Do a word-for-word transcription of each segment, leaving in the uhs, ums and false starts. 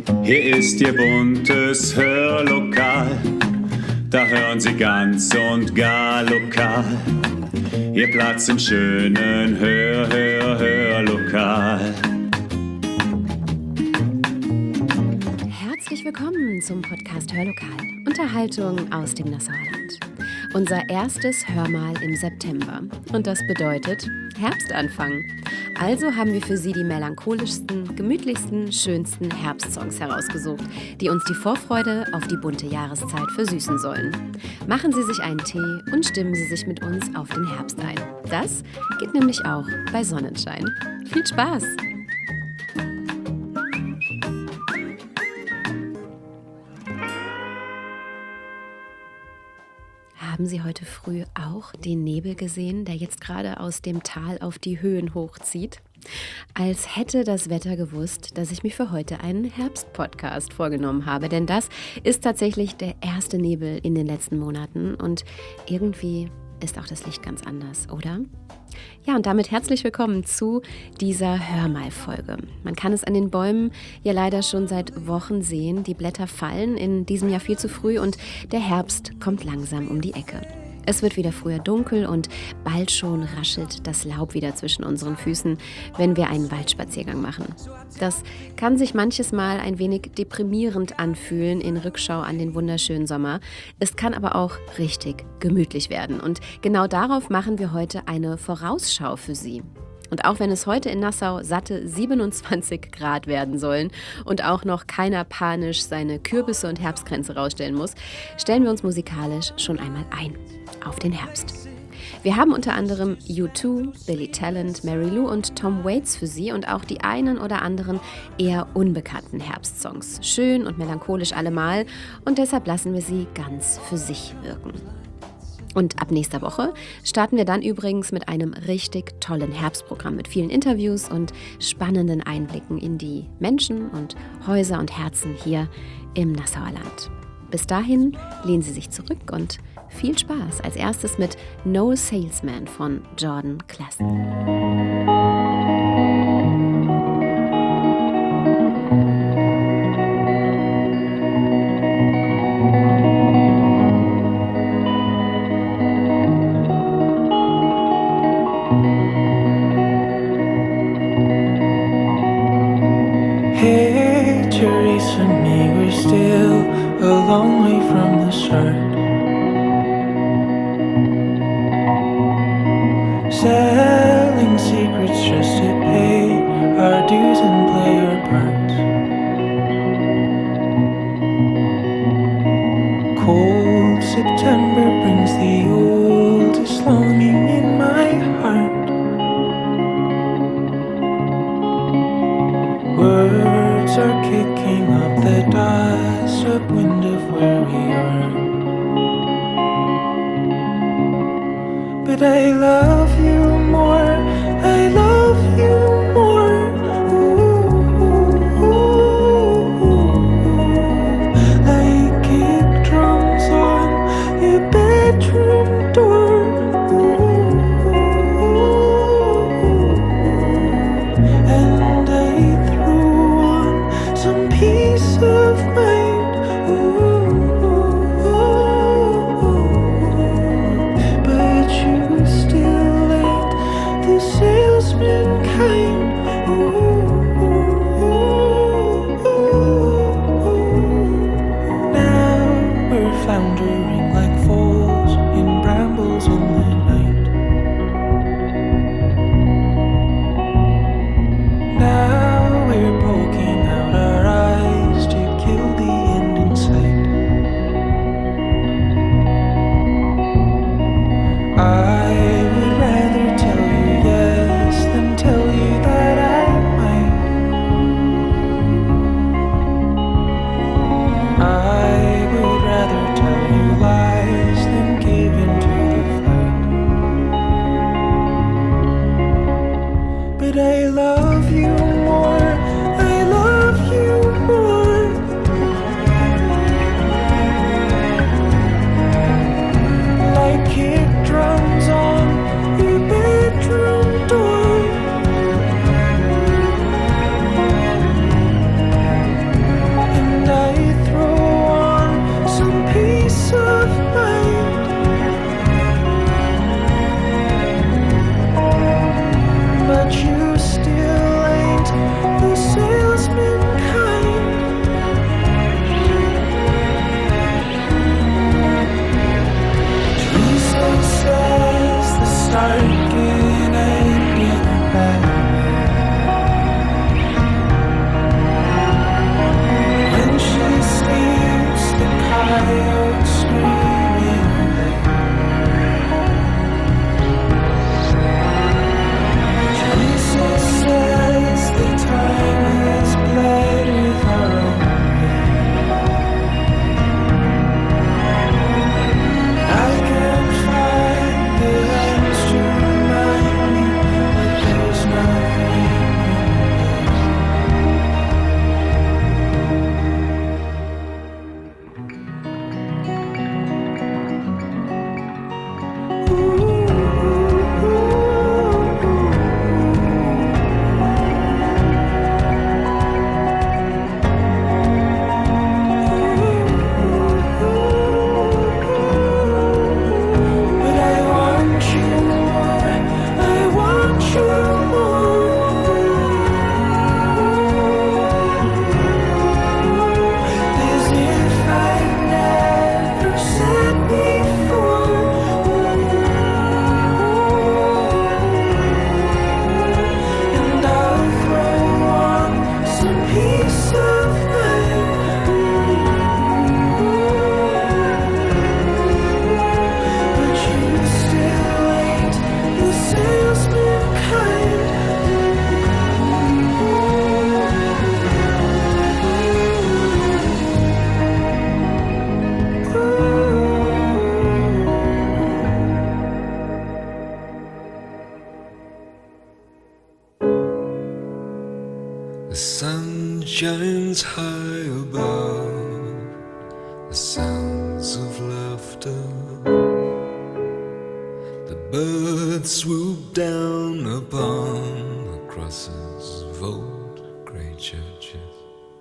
Hier ist Ihr buntes Hörlokal, da hören Sie ganz und gar lokal. Ihr Platz im schönen Hör, Hör, Hörlokal. Herzlich willkommen zum Podcast Hörlokal. Unterhaltung aus dem Nassauer Land. Unser erstes Hörmal im September. Und das bedeutet Herbstanfang. Also haben wir für Sie die melancholischsten, gemütlichsten, schönsten Herbstsongs herausgesucht, die uns die Vorfreude auf die bunte Jahreszeit versüßen sollen. Machen Sie sich einen Tee und stimmen Sie sich mit uns auf den Herbst ein. Das geht nämlich auch bei Sonnenschein. Viel Spaß! Haben Sie heute früh auch den Nebel gesehen, der jetzt gerade aus dem Tal auf die Höhen hochzieht? Als hätte das Wetter gewusst, dass ich mir für heute einen Herbst-Podcast vorgenommen habe. Denn das ist tatsächlich der erste Nebel in den letzten Monaten. Und irgendwie ist auch das Licht ganz anders, oder? Ja, und damit herzlich willkommen zu dieser Hörmal-Folge. Man kann es an den Bäumen ja leider schon seit Wochen sehen. Die Blätter fallen in diesem Jahr viel zu früh und der Herbst kommt langsam um die Ecke. Es wird wieder früher dunkel und bald schon raschelt das Laub wieder zwischen unseren Füßen, wenn wir einen Waldspaziergang machen. Das kann sich manches Mal ein wenig deprimierend anfühlen in Rückschau an den wunderschönen Sommer. Es kann aber auch richtig gemütlich werden. Und genau darauf machen wir heute eine Vorausschau für Sie. Und auch wenn es heute in Nassau satte siebenundzwanzig Grad werden sollen und auch noch keiner panisch seine Kürbisse und Herbstkränze rausstellen muss, stellen wir uns musikalisch schon einmal ein auf den Herbst. Wir haben unter anderem U zwei, Billy Talent, Mary Lou und Tom Waits für Sie und auch die einen oder anderen eher unbekannten Herbstsongs. Schön und melancholisch allemal und deshalb lassen wir sie ganz für sich wirken. Und ab nächster Woche starten wir dann übrigens mit einem richtig tollen Herbstprogramm mit vielen Interviews und spannenden Einblicken in die Menschen und Häuser und Herzen hier im Nassauer Land. Bis dahin lehnen Sie sich zurück und viel Spaß. Als erstes mit No Salesman von Jordan Klassen. Victories for me, we're still a long way from the start. Selling secrets just to pay our dues and play our parts. Cold September brings the oldest longing in my heart. Words are kicking up the dust upwind of where we are. But I love you more, I love you more. Ooh, ooh, ooh, ooh. Like kick drums on your bedroom door. Ooh, ooh, ooh. And I threw on some peace of mind. Ooh, ooh, ooh, ooh. But you still The sun shines high above, the sounds of laughter. The birds swoop down upon the crosses of old grey churches.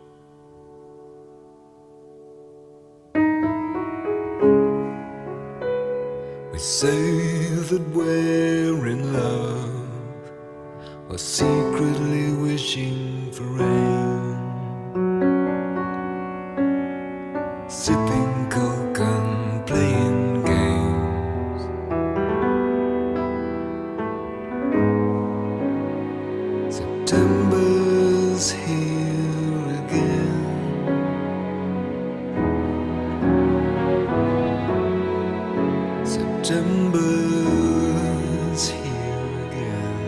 We say that we're in love, while secretly wishing for rain, sipping coke and playing games. September's here again. September's here again.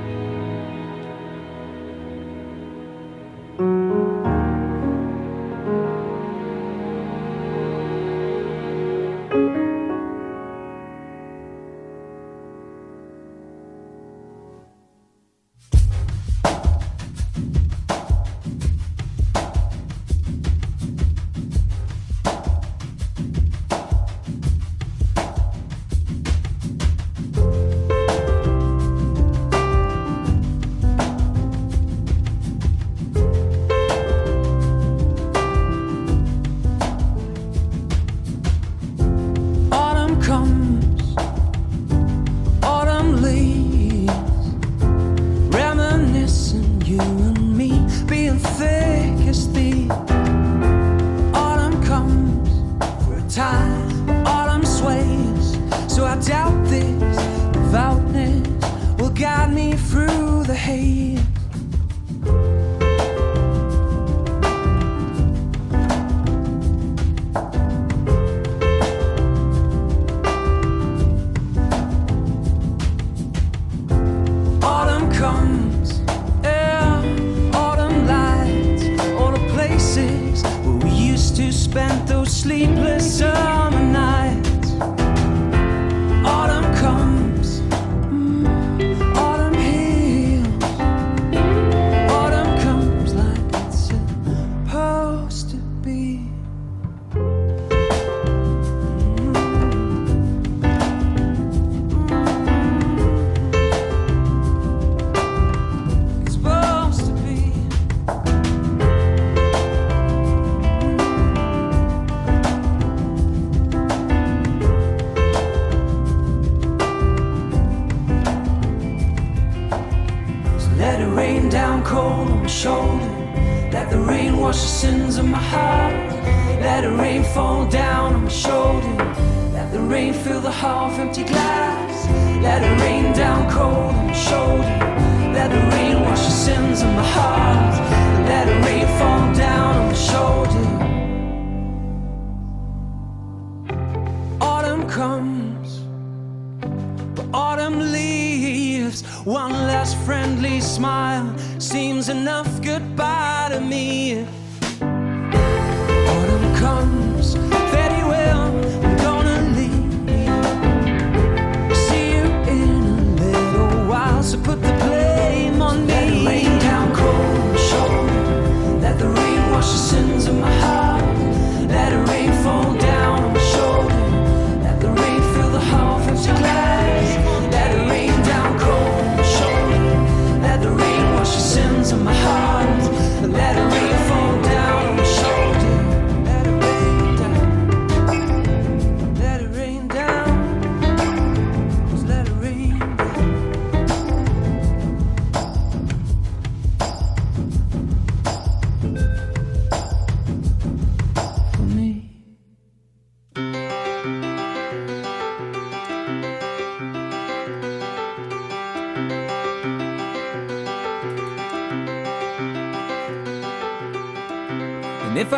And if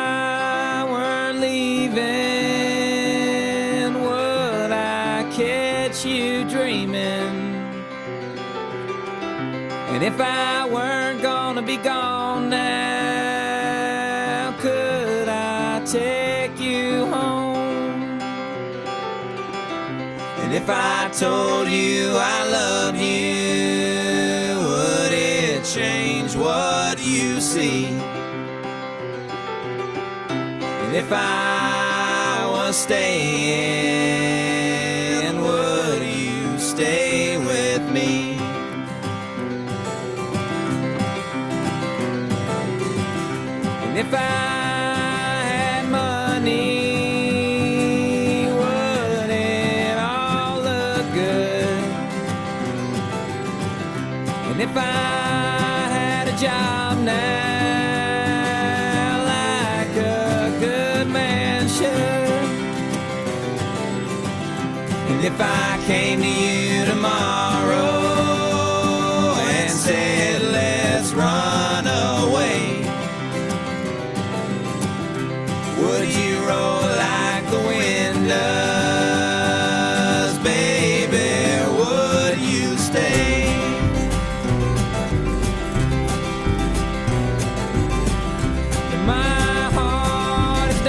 I weren't leaving, would I catch you dreaming? And if I weren't gonna be gone now, could I take you home? And if I told you I love you, would it change what what you see. And if I was staying, would you stay with me? And if I had money, would it all look good? And if I had a job now, like a good man should, and if I came to you tomorrow and said, let's run away, would you roll like the wind does, baby? Would you stay? And my heart is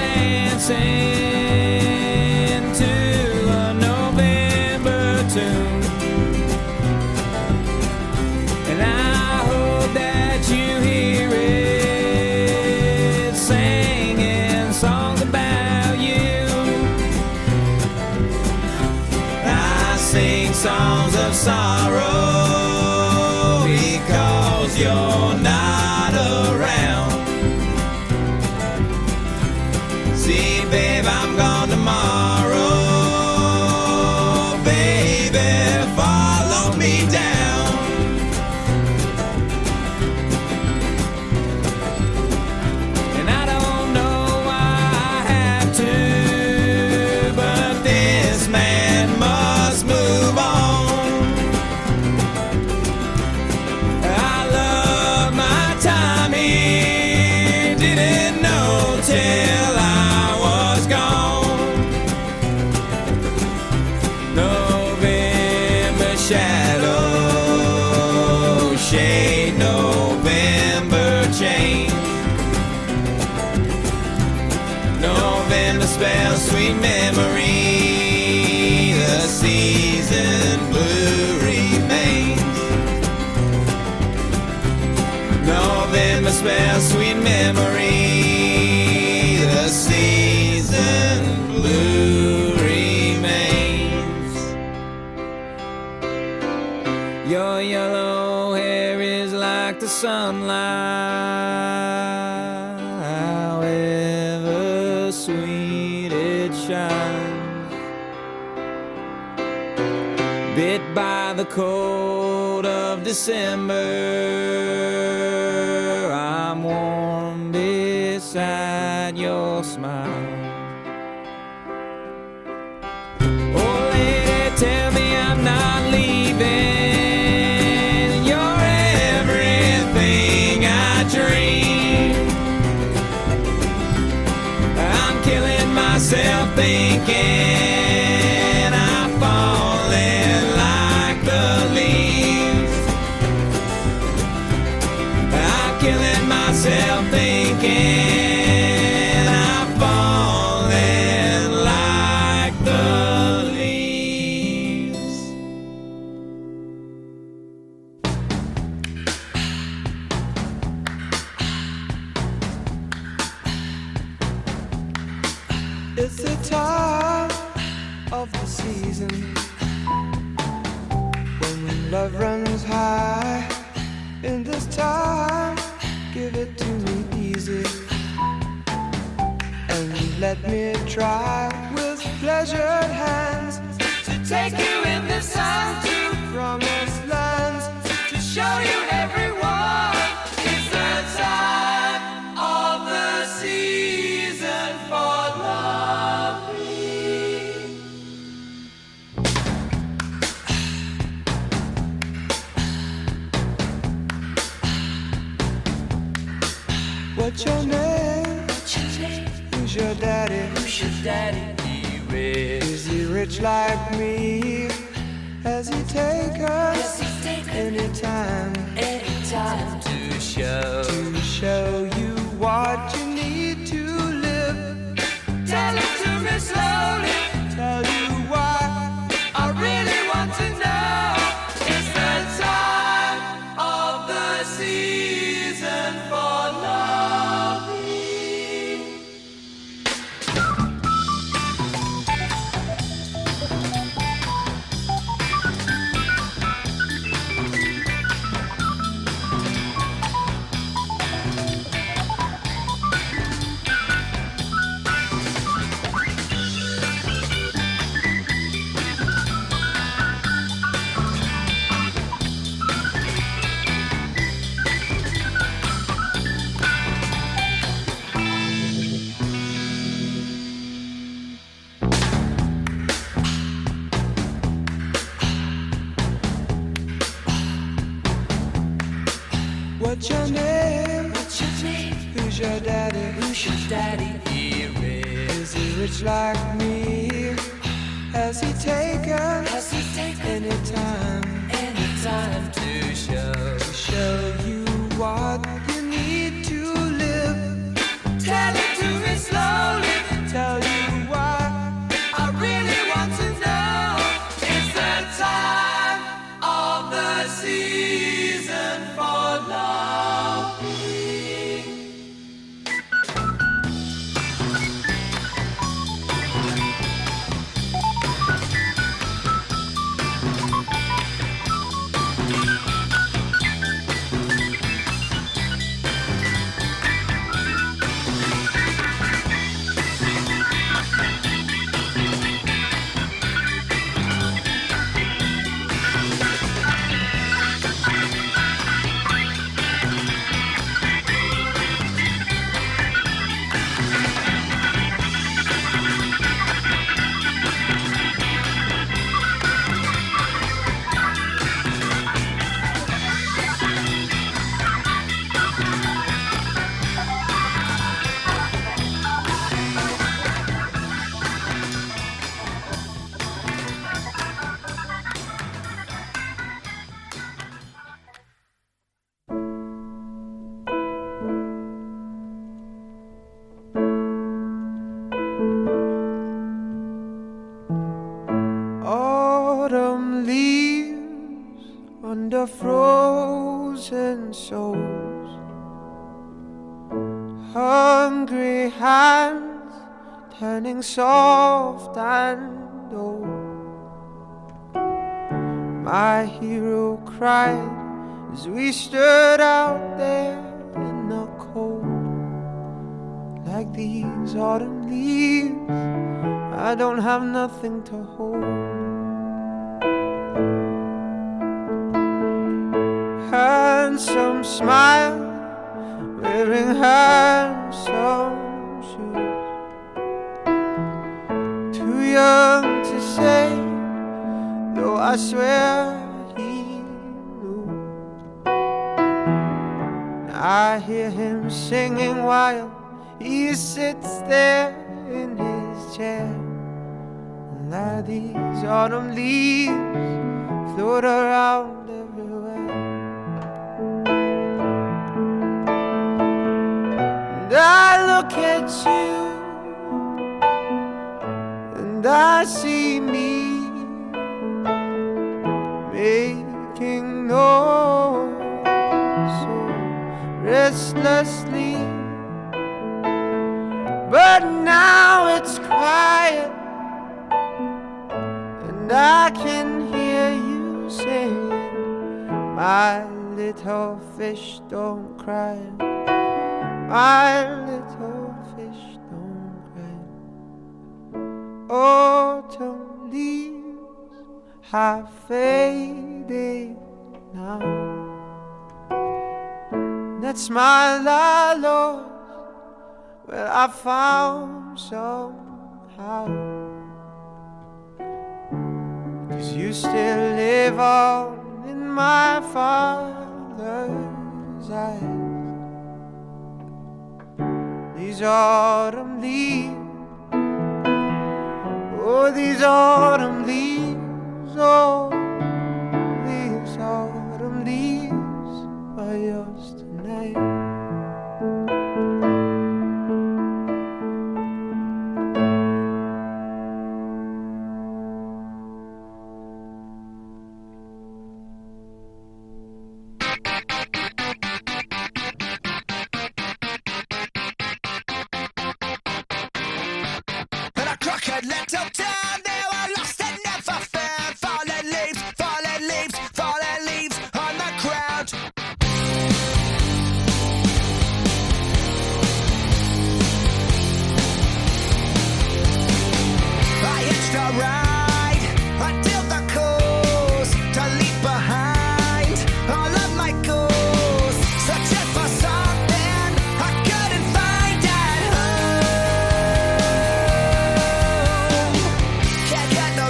dancing to a November tune, and I hope that you hear it singing songs about you. I sing songs of sorrow because you're not around. See, babe, I'm gone tomorrow. Baby, follow me down. And I don't know why I have to, but this man must move on. I love my time here, didn't know till I was gone. November shadow, shade, November change. November spells sweet memory, the season blue remains. November spells sweet memory, the season blue remains. Your yellow hair is like the sunlight, however sweet it shines. Bit by the cold of December, I'm warm beside your smile. Oh, lady, tell me I'm not leaving. You're everything I dream. I'm killing myself thinking I'm falling like the leaves. I'm killing myself thinking I'm falling like the leaves. It's the time of the season when love runs high. In this time, give it to me easy and let me try with pleasured hands to take you in the sun to promised lands, to show you everyone. It's the time of the season for loving. What's your name? Who's your daddy? Who's your daddy? He rich. Is he rich like me? Has he take us anytime? Anytime to show to show you what you need to live. Tell it to me slowly. Tell you why I really want to know. It's the time of the season. Who's your daddy? Who's your daddy? Here is. Is he rich like me? Has he taken Has he taken any time any time to show? to show you what you need to live? Tell it to me slowly. Tell you why I really want to know. It's the time of the season for love. autumn leaves under frozen souls, hungry hands turning soft and old. My hero cried as we stood out there in the cold. Like these autumn leaves, I don't have nothing to hold. Handsome smile, wearing handsome shoes, too young to say, though I swear he knew. I hear him singing while he sits there in his chair. And like these autumn leaves float around everywhere. And I look at you and I see me making noise so restlessly. But now it's quiet, and I can hear you singing, my little fish don't cry, my little fish don't cry. Autumn leaves have faded now. That's my la Lord. Well, I found somehow, 'cause you still live on in my Father's eyes. These autumn leaves, oh, these autumn leaves, oh, these autumn leaves are yours tonight. Little town, they were lost and never found. Fallen leaves, fallen leaves, fallen leaves on the ground. I hitched a ride until the coast to leave behind all of my goals, searching for something I couldn't find at home. Can't get no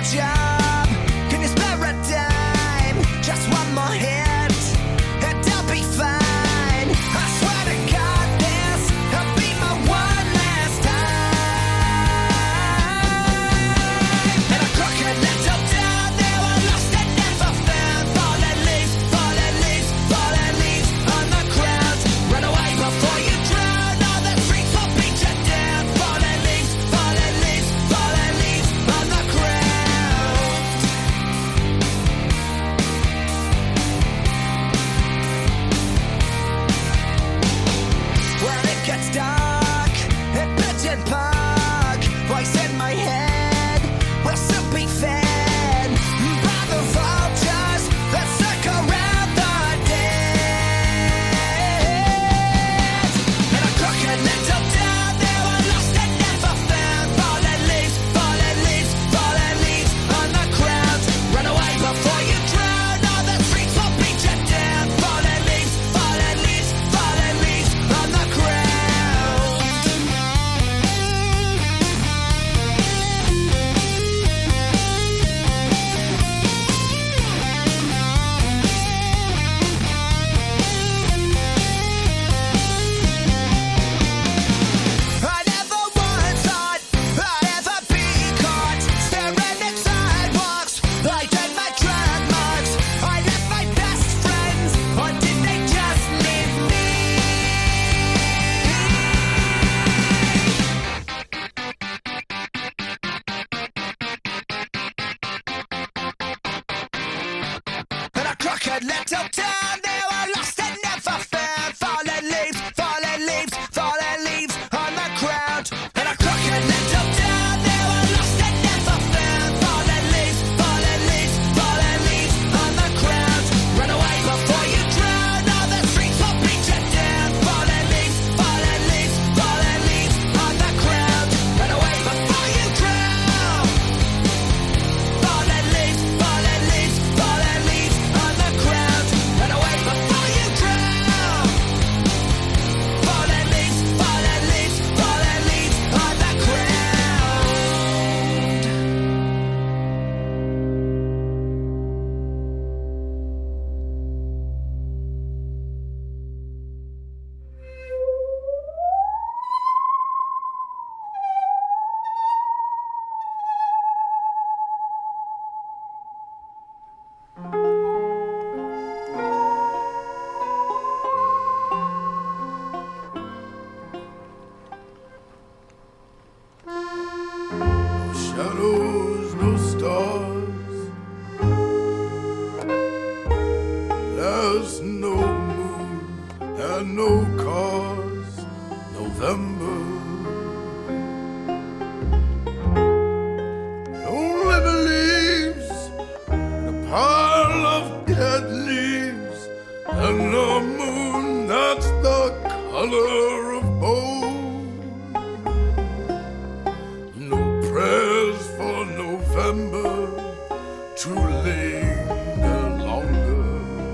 November. Only the leaves, a pile of dead leaves, and the moon that's the color of bone. No prayers for November to linger longer.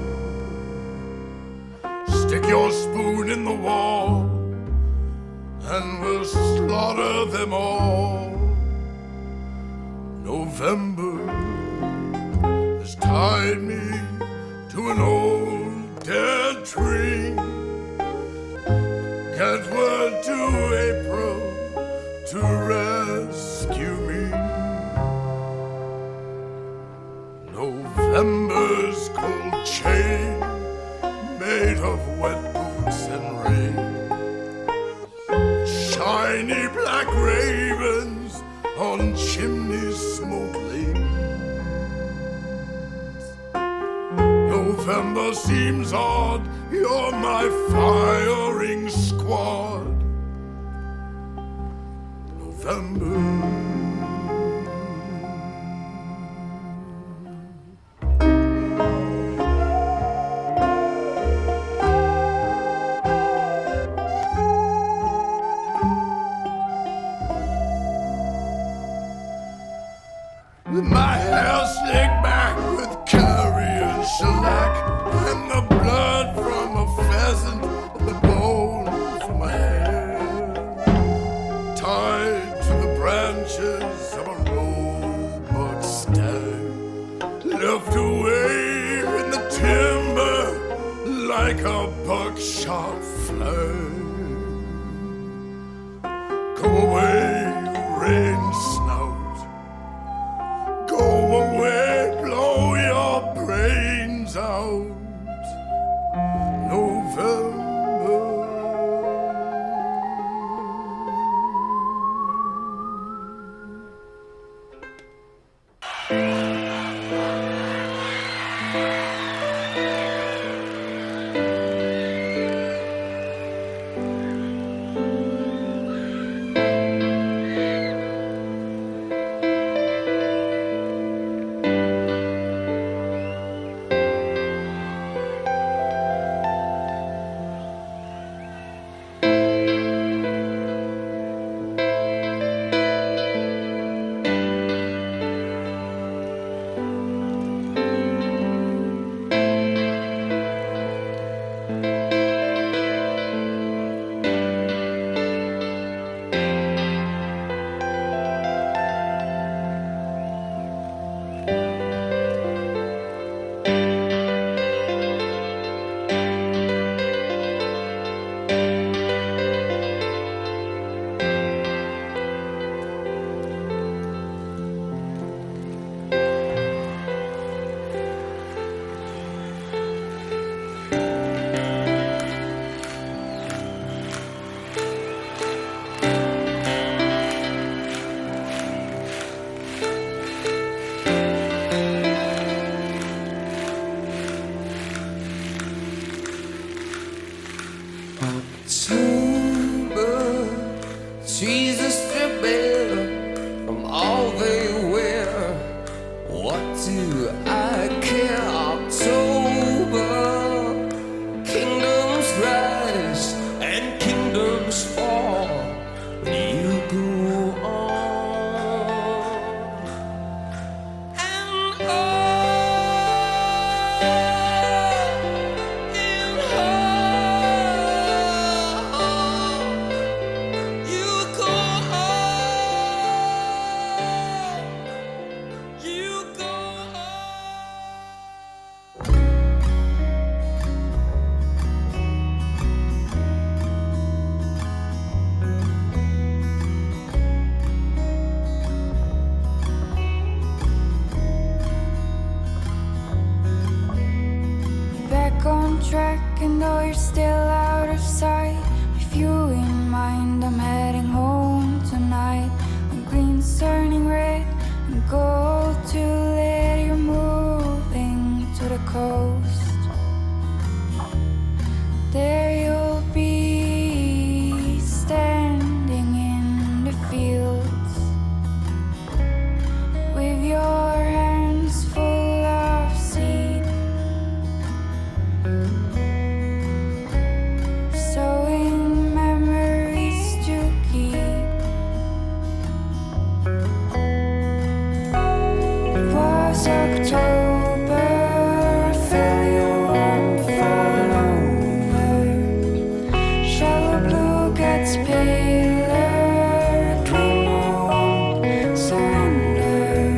Stick your spoon in the wall and we'll slaughter them all. November has tied me to an old dead tree. Get word to April to rescue me. November's cold chain made of wet boots and rain. Shiny black ravens on chimneys smoke lanes. November seems odd, you're my firing squad. November. With my hair slicked back with curry and shellac, and the blood from a pheasant and the bone from my hair, tied to the branches of a roebuck stag, left away in the timber like a buckshot flag. Go away, rain snout. Go away, blow your brains out. November. gets paler, dreamer won't surrender.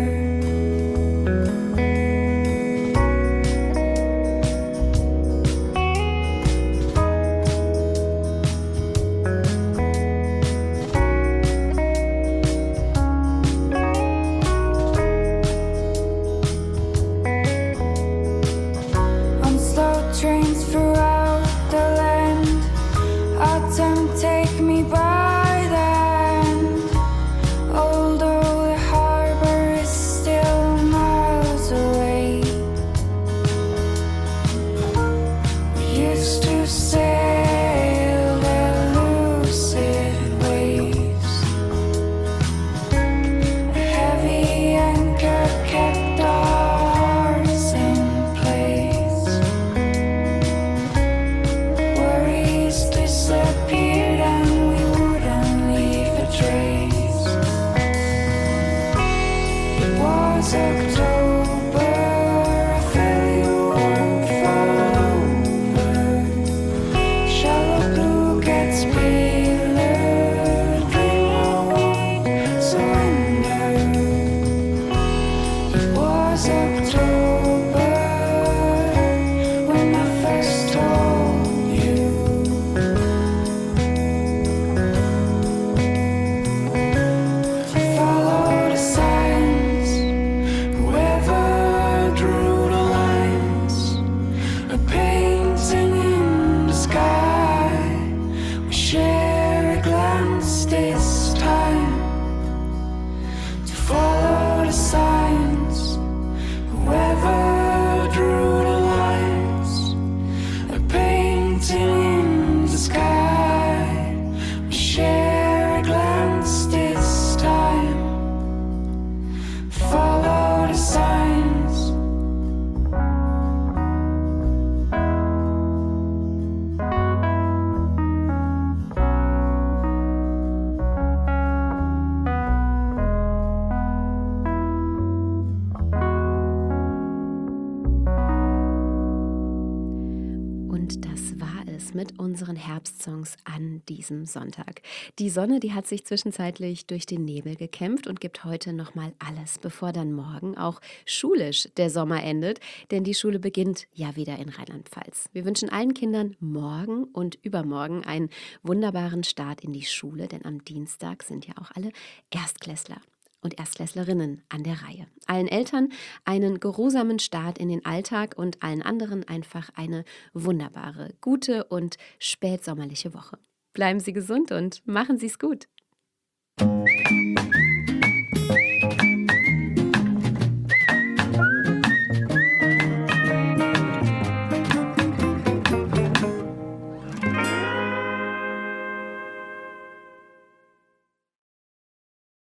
On slow trains throughout the land, autumn take me by then. Although the harbor is still miles away, we used to sail the lucid waves. A heavy anchor kept our hearts in place. Worries disappeared and we wouldn't leave a trace. It was October, a very warmth all over. Shallow blue gets paler, dreamer won't surrender. It was October when I first told you. Follow the signs, whoever drew the lines. A painting in the sky. We share a glance this time. To follow the signs, whoever drew the lines. A painting in the sky. We share a glance this time. Follow the signs. Und das war es mit unseren Herbstsongs an diesem Sonntag. Die Sonne, die hat sich zwischenzeitlich durch den Nebel gekämpft und gibt heute nochmal alles, bevor dann morgen auch schulisch der Sommer endet. Denn die Schule beginnt ja wieder in Rheinland-Pfalz. Wir wünschen allen Kindern morgen und übermorgen einen wunderbaren Start in die Schule, denn am Dienstag sind ja auch alle Erstklässler und Erstklässlerinnen an der Reihe. Allen Eltern einen geruhsamen Start in den Alltag und allen anderen einfach eine wunderbare, gute und spätsommerliche Woche. Bleiben Sie gesund und machen Sie es gut.